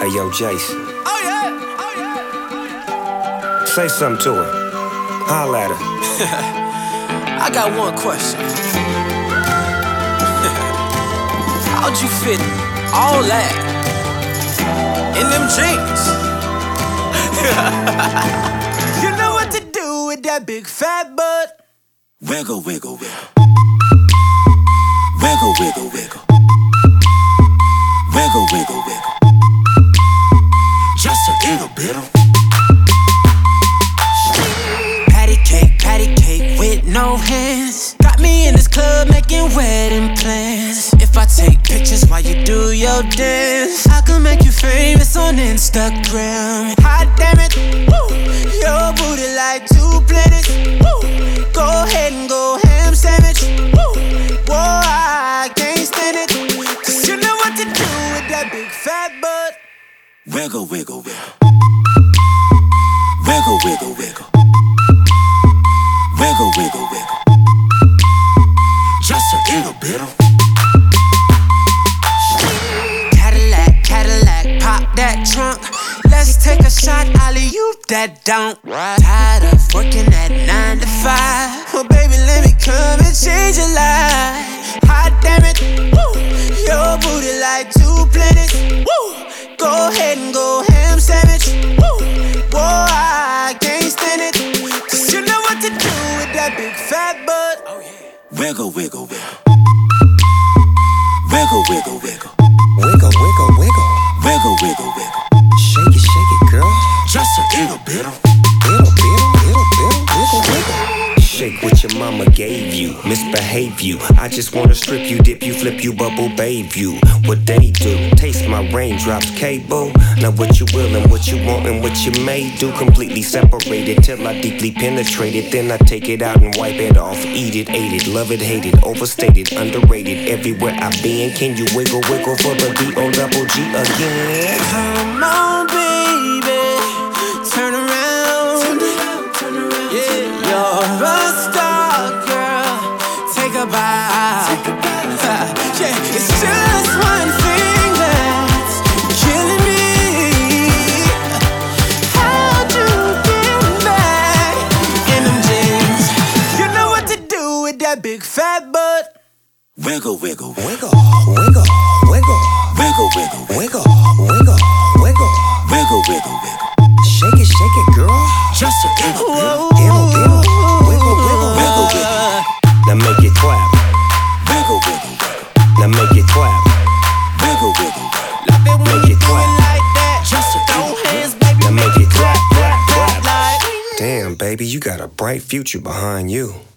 Hey, yo, Jason. Oh yeah, oh yeah. Say something to her. Holla at her. I got one question. How'd you fit all that in them jeans? You know what to do with that big fat butt. Wiggle, wiggle, wiggle. Wiggle, wiggle, wiggle. Wiggle, wiggle, wiggle. Just a little bit of Patty cake with no hands. Got me in this club making wedding plans. If I take pictures while you do your dance, I can make you famous on Instagram. Hot damn it, woo. Your booty like 2 planets, woo. Go ahead and go ham sandwich, woo. Whoa, I can't stand it, 'cause you know what to do with that big fat butt. wiggle, wiggle, wiggle. Wiggle, wiggle, wiggle. Wiggle, wiggle, wiggle. Just a little bit of Cadillac, pop that trunk. Let's take a shot, alley-oop that don't. Tired of working at 9 to 5. Well, baby, let me come and change your life. Hot damn it, woo. Your booty like 2 planets, woo. Go ahead and go ham sandwich, woo. Whoa, I can't stand it, 'cause you know what to do with that big fat butt. Oh yeah. wiggle, wiggle, wiggle. Wiggle, wiggle, wiggle. Wiggle, wiggle, wiggle. Wiggle, wiggle, wiggle. Shake it, girl. Just a little bit of Wiggle, wiggle. Shake what your mama gave you, misbehave you. I just wanna strip you, dip you, flip you, bubble bathe you. What they do, taste my raindrops, cable. Now what you will and what you want and what you may do. Completely separated till I deeply penetrate it. Then I take it out and wipe it off. Eat it, ate it, love it, hate it. Overstated, underrated. Everywhere I've been, can you wiggle, wiggle for the D-O-double-G again? Come on, baby, turn around. Yeah, you're a star, girl. Take a bow. Yeah, it's just one thing that's killing me. How'd you get back in them jeans? You know what to do with that big fat butt. wiggle, wiggle, Wiggle, wiggle, wiggle. wiggle, wiggle, Wiggle, wiggle, wiggle. wiggle, wiggle, wiggle. Shake it, girl. Just a little bit of Wiggle, wiggle, wiggle. Now make it clap. Wiggle, wiggle, wiggle. Now make it clap. Wiggle, wiggle, wiggle. Love it when Make you it do clap. it like that. Just a Throw little hands, baby. Now make it clap, clap, clap. Like. Damn, baby, you got a bright future behind you.